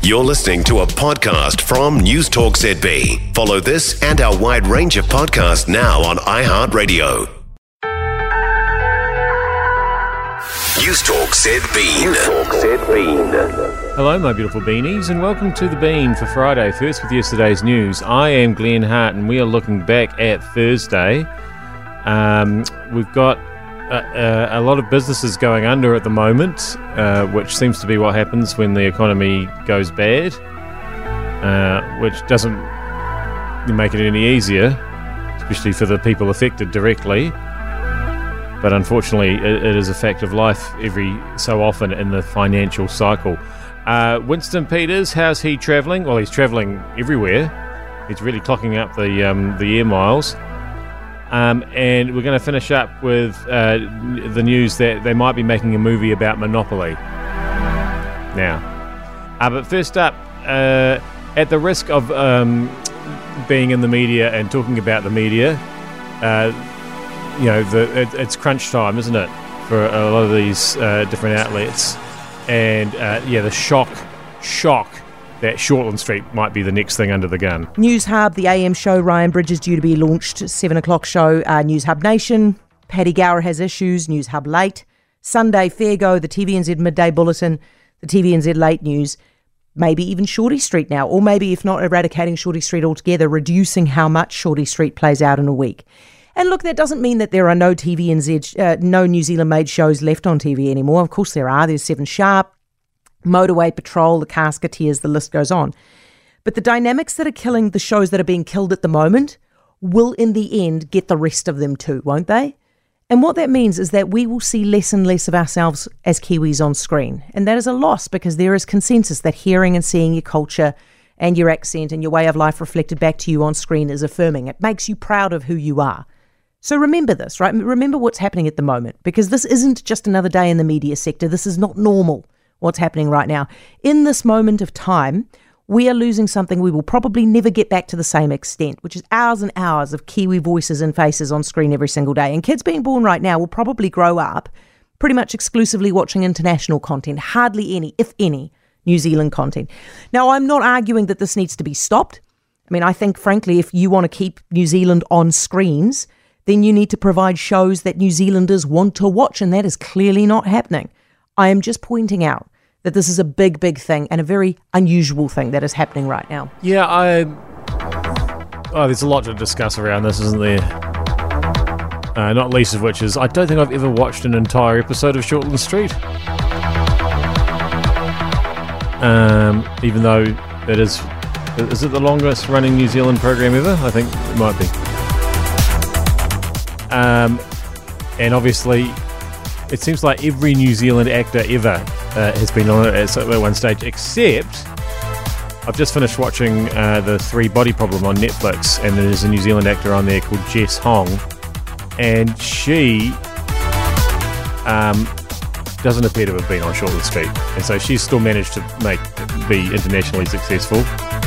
You're listening to a podcast from News Talk ZB. Follow this and our wide range of podcasts now on iHeartRadio. News Talk ZB. Hello, my beautiful beanies, and welcome to The Bean for Friday. First with yesterday's news. I am Glenn Hart, and we are looking back at Thursday. We've got a lot of businesses going under at the moment, which seems to be what happens when the economy goes bad, which doesn't make it any easier, especially for the people affected directly. But unfortunately, it is a fact of life every so often in the financial cycle. Winston Peters, how's he travelling? Well, he's travelling everywhere. He's really clocking up the air miles. And we're going to finish up with the news that they might be making a movie about Monopoly. Now, but first up, at the risk of being in the media and talking about the media, it's crunch time, isn't it, for a lot of these different outlets? And the shock that Shortland Street might be the next thing under the gun. News Hub, the AM show, Ryan Bridges due to be launched, 7 o'clock show. News Hub Nation, Paddy Gower has issues, News Hub Late. Sunday, Fair Go, the TVNZ Midday Bulletin, the TVNZ Late News, maybe even Shorty Street now, or maybe if not eradicating Shorty Street altogether, reducing how much Shorty Street plays out in a week. And look, that doesn't mean that there are no no New Zealand-made shows left on TV anymore. Of course there are. There's 7 Sharp, Motorway Patrol, The Casketeers, the list goes on. But the dynamics that are killing the shows that are being killed at the moment will in the end get the rest of them too, won't they? And what that means is that we will see less and less of ourselves as Kiwis on screen. And that is a loss, because there is consensus that hearing and seeing your culture and your accent and your way of life reflected back to you on screen is affirming. It makes you proud of who you are. So remember this, right? Remember what's happening at the moment, because this isn't just another day in the media sector. This is not normal, what's happening right now. In this moment of time, we are losing something we will probably never get back to the same extent, which is hours and hours of Kiwi voices and faces on screen every single day. And kids being born right now will probably grow up pretty much exclusively watching international content, hardly any, if any, New Zealand content. Now, I'm not arguing that this needs to be stopped. I mean, I think, frankly, if you want to keep New Zealand on screens, then you need to provide shows that New Zealanders want to watch, and that is clearly not happening. I am just pointing out that this is a big, big thing and a very unusual thing that is happening right now. Yeah, there's a lot to discuss around this, isn't there? Not least of which is, I don't think I've ever watched an entire episode of Shortland Street. Even though it is it the longest running New Zealand program ever? I think it might be. And obviously, it seems like every New Zealand actor ever has been on it at one stage, except I've just finished watching the 3 Body Problem on Netflix, and there's a New Zealand actor on there called Jess Hong, and she doesn't appear to have been on Shortland Street, and so she's still managed to be internationally successful.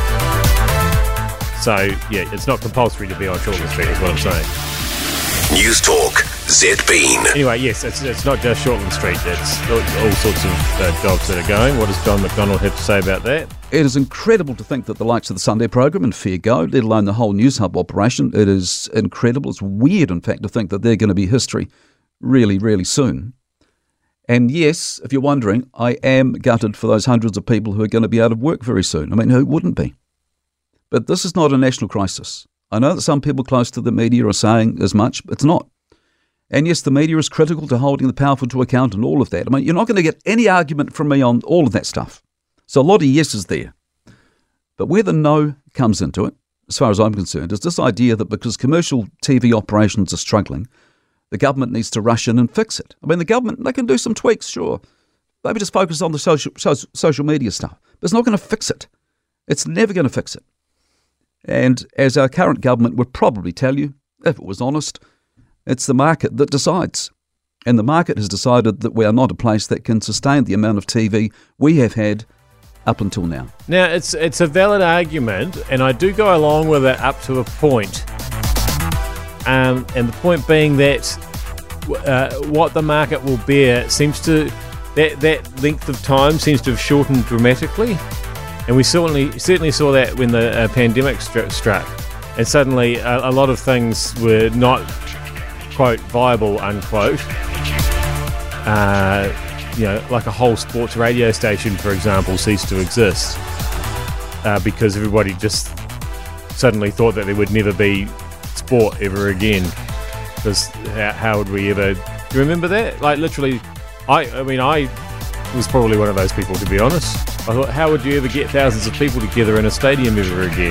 So yeah, it's not compulsory to be on Shortland Street, is what I'm saying. News Talk ZB. Anyway, yes, it's not just Shortland Street. It's all sorts of jobs that are going. What does John McDonald have to say about that? It is incredible to think that the likes of the Sunday program and Fair Go, let alone the whole News Hub operation, it is incredible. It's weird, in fact, to think that they're going to be history really, really soon. And yes, if you're wondering, I am gutted for those hundreds of people who are going to be out of work very soon. I mean, who wouldn't be? But this is not a national crisis. I know that some people close to the media are saying as much, but it's not. And yes, the media is critical to holding the powerful to account and all of that. I mean, you're not going to get any argument from me on all of that stuff. So a lot of yeses there. But where the no comes into it, as far as I'm concerned, is this idea that because commercial TV operations are struggling, the government needs to rush in and fix it. I mean, the government, they can do some tweaks, sure. Maybe just focus on the social media stuff. But it's not going to fix it. It's never going to fix it. And as our current government would probably tell you, if it was honest, it's the market that decides. And the market has decided that we are not a place that can sustain the amount of TV we have had up until now. Now, it's a valid argument, and I do go along with it up to a point. And the point being that what the market will bear seems to, that length of time seems to have shortened dramatically. And we certainly saw that when the pandemic struck. And suddenly a lot of things were not, quote, viable, unquote. Like a whole sports radio station, for example, ceased to exist because everybody just suddenly thought that there would never be sport ever again. Because how would we ever... Do you remember that? Like, literally, I was probably one of those people, to be honest. I thought, how would you ever get thousands of people together in a stadium ever again?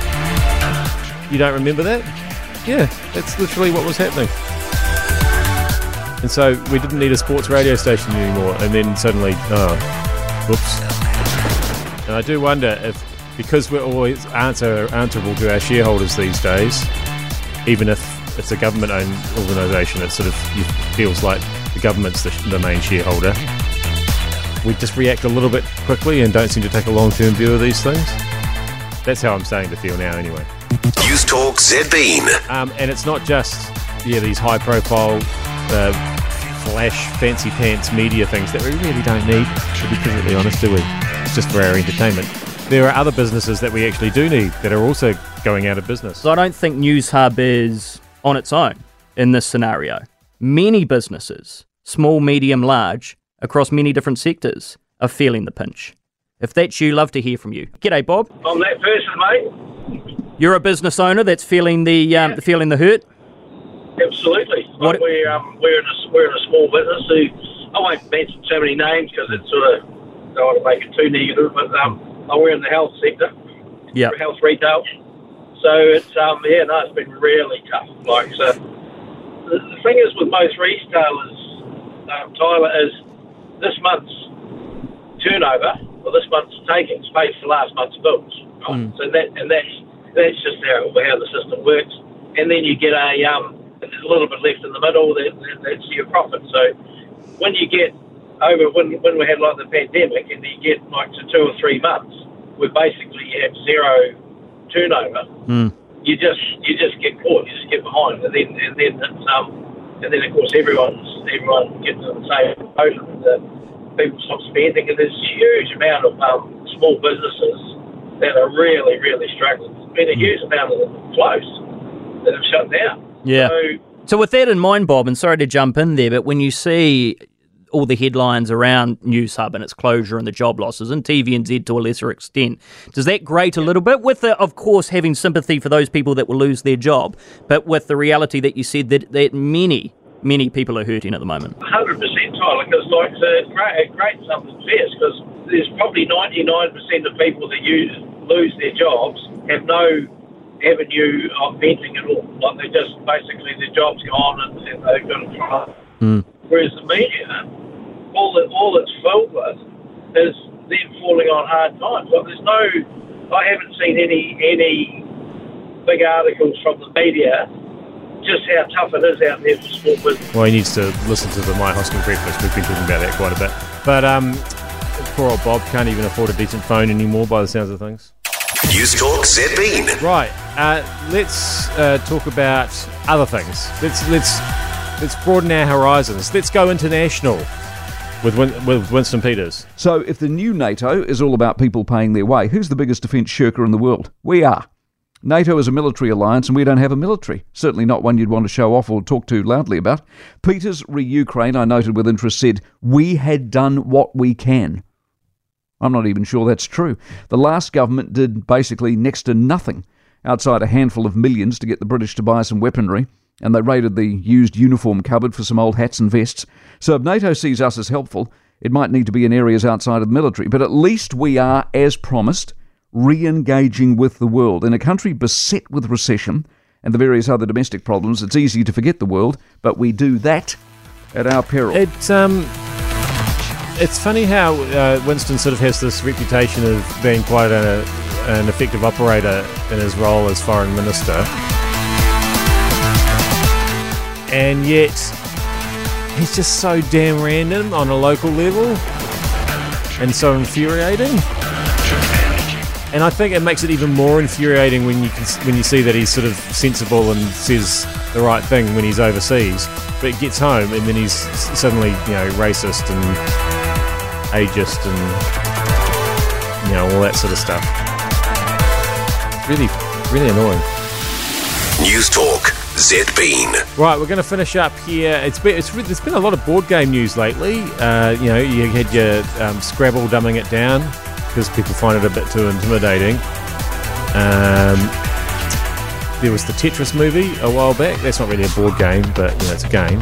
You don't remember that? Yeah, that's literally what was happening. And so we didn't need a sports radio station anymore, and then suddenly, whoops. And I do wonder if, because we're always answerable to our shareholders these days, even if it's a government-owned organisation, it sort of feels like the government's the main shareholder. We just react a little bit quickly and don't seem to take a long-term view of these things. That's how I'm starting to feel now, anyway. News Talk ZBean. And it's not just these high-profile, flash, fancy pants media things that we really don't need, to be perfectly honest, do we? It's just for our entertainment. There are other businesses that we actually do need that are also going out of business. So I don't think News Hub is on its own in this scenario. Many businesses, small, medium, large, across many different sectors, are feeling the pinch. If that's you, love to hear from you. G'day, Bob. I'm that person, mate. You're a business owner that's feeling the hurt. Absolutely. What? We're in a small business who I won't mention so many names because it's sort of don't want to make it too negative, but we're in the health sector. Yeah. Health retail. So it's it's been really tough. So the thing is with most retailers, Tyler, is this month's turnover or this month's takings pays for last month's bills. Right? So that's just how the system works. And then you get a little bit left in the middle. That's your profit. So when you get over when we had like the pandemic, and you get like to 2 or 3 months where basically you have zero turnover, you just get caught. You just get behind, and then of course everyone gets in the same boat. And people stop spending, and there's a huge amount of small businesses that are really, really struggling. There's been a huge amount of them closed that have shut down. Yeah. So with that in mind, Bob, and sorry to jump in there, but when you see all the headlines around News Hub and its closure and the job losses, and TVNZ to a lesser extent, does that grate a little bit? With, of course, having sympathy for those people that will lose their job, but with the reality that you said that many people are hurting at the moment. 100%, Tyler, because it grates up the fierce, because there's probably 99% of people that lose their jobs have no avenue of venting at all. Like they just basically their job's gone and they've got to try. Whereas the media, all it's filled with is them falling on hard times. Like I haven't seen any big articles from the media just how tough it is out there for small business. Well, he needs to listen to the My Hosking Breakfast. We've been talking about that quite a bit. But poor old Bob can't even afford a decent phone anymore by the sounds of things. News Talk ZBean. Right, let's talk about other things. Let's broaden our horizons. Let's go international with Winston Peters. So if the new NATO is all about people paying their way, who's the biggest defence shirker in the world? We are. NATO is a military alliance and we don't have a military. Certainly not one you'd want to show off or talk too loudly about. Peters, re-Ukraine, I noted with interest, said, "We had done what we can." I'm not even sure that's true. The last government did basically next to nothing outside a handful of millions to get the British to buy some weaponry, and they raided the used uniform cupboard for some old hats and vests. So if NATO sees us as helpful, it might need to be in areas outside of the military. But at least we are, as promised, re-engaging with the world. In a country beset with recession and the various other domestic problems, it's easy to forget the world, but we do that at our peril. It's funny how Winston sort of has this reputation of being quite an effective operator in his role as foreign minister, and yet he's just so damn random on a local level and so infuriating. And I think it makes it even more infuriating when you see that he's sort of sensible and says the right thing when he's overseas, but gets home and then he's suddenly racist and ageist and all that sort of stuff. Really, really annoying. News Talk ZB. Right, we're going to finish up here. There's been a lot of board game news lately. You had your Scrabble dumbing it down because people find it a bit too intimidating. There was the Tetris movie a while back. That's not really a board game, but it's a game.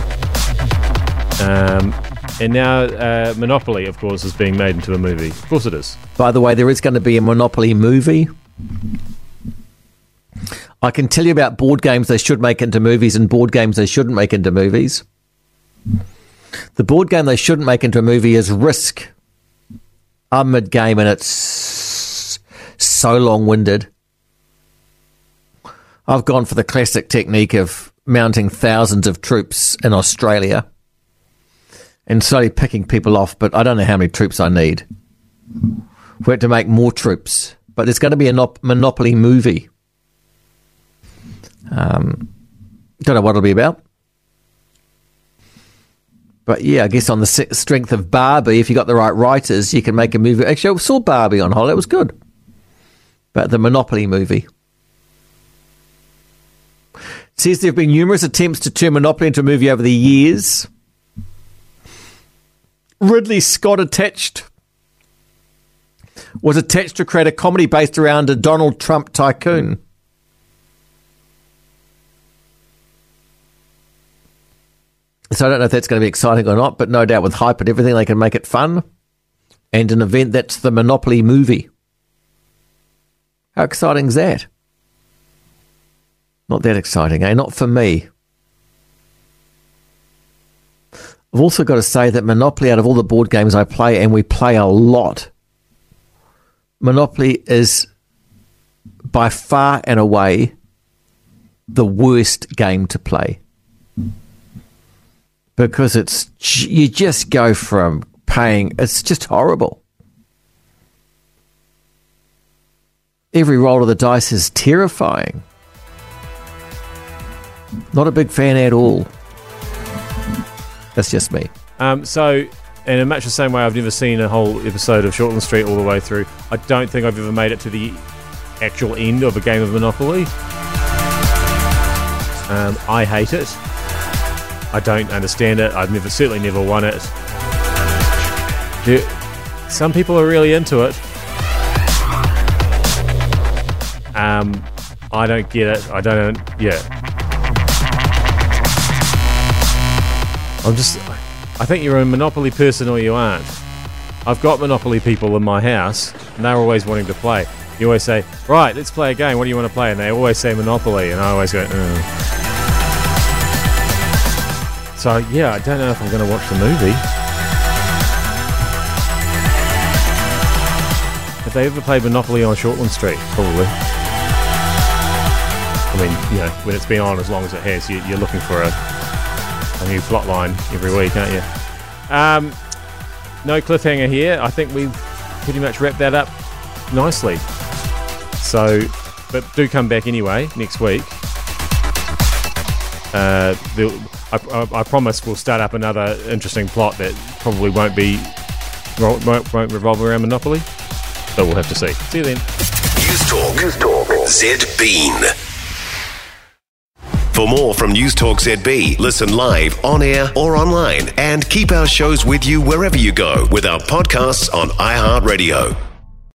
And now Monopoly, of course, is being made into a movie. Of course it is. By the way, there is going to be a Monopoly movie. I can tell you about board games they should make into movies and board games they shouldn't make into movies. The board game they shouldn't make into a movie is Risk. I'm mid-game and it's so long-winded. I've gone for the classic technique of mounting thousands of troops in Australia and slowly picking people off, but I don't know how many troops I need. We have to make more troops, but there's going to be a Monopoly movie. Don't know what it'll be about. But yeah, I guess on the strength of Barbie, if you got the right writers, you can make a movie. Actually, I saw Barbie on holiday. It was good. But the Monopoly movie. It says there have been numerous attempts to turn Monopoly into a movie over the years. Ridley Scott was attached to create a comedy based around a Donald Trump tycoon. So I don't know if that's going to be exciting or not, but no doubt with hype and everything, they can make it fun. And an event that's the Monopoly movie. How exciting is that? Not that exciting, eh? Not for me. I've also got to say that Monopoly, out of all the board games I play, and we play a lot, Monopoly is by far and away the worst game to play. Because you just go from paying, it's just horrible. Every roll of the dice is terrifying. Not a big fan at all. That's just me. So, and in much the same way I've never seen a whole episode of Shortland Street all the way through, I don't think I've ever made it to the actual end of a game of Monopoly. I hate it. I don't understand it. I've certainly never won it. Some people are really into it. I don't get it. I think you're a Monopoly person or you aren't. I've got Monopoly people in my house, and they're always wanting to play. You always say, right, let's play a game. What do you want to play? And they always say Monopoly, and I always go, So, yeah, I don't know if I'm going to watch the movie. Have they ever played Monopoly on Shortland Street? Probably. I mean, when it's been on as long as it has, you're looking for a new plot line every week, aren't you? No cliffhanger here. I think we've pretty much wrapped that up nicely. So, but do come back anyway next week. I promise we'll start up another interesting plot that probably won't revolve around Monopoly, but we'll have to see. See you then. News Talk ZB. For more from News Talk ZB, listen live, on air or online, and keep our shows with you wherever you go with our podcasts on iHeartRadio.